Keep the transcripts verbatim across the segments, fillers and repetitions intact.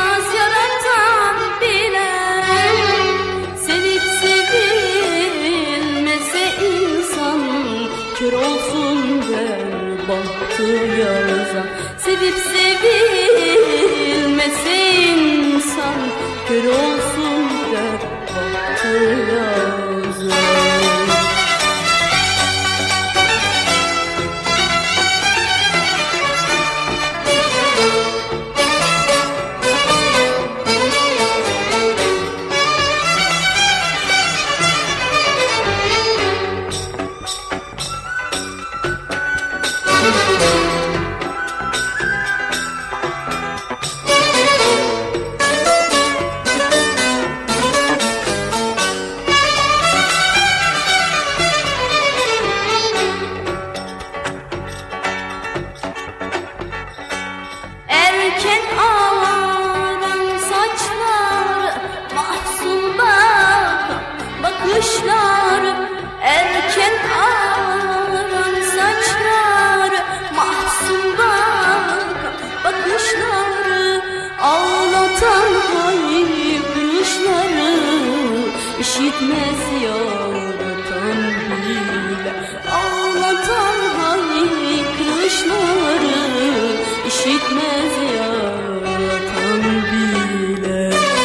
acımaz yaratan bilen. Sevip sevilmese insan kör olsun der bahtı yazan. Sevip sevilmese insan kör olsun der bahtı yazan. Erken ağaran saçlar, mahzun bakan bakışlar. Erken ağaran saçlar, mahzun bakan bakışları. Ağlatan haykırışları işitmez yaratan bile. Ağlatan haykırışları işitmez yaratan bile.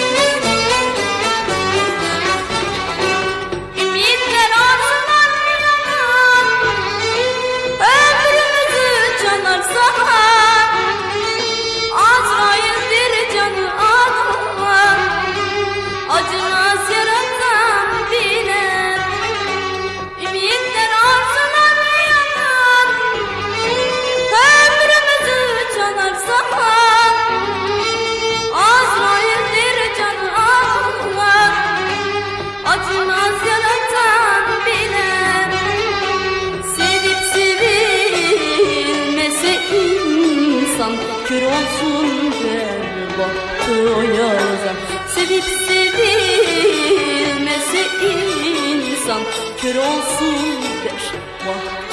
Ümitler arzular yanar, ömrümüzü canar sanar. Azrail'dir canı alan, acımaz yaratan bilen. Ümitler arzular yanar, ömrümüzü canar sanar. Azrail'dir canı alan, acımaz yaratan bilen. Sevip sevilmese insan kör olsun der bahtı yazan. Sevip sevilmese insan kör olsun der bahtı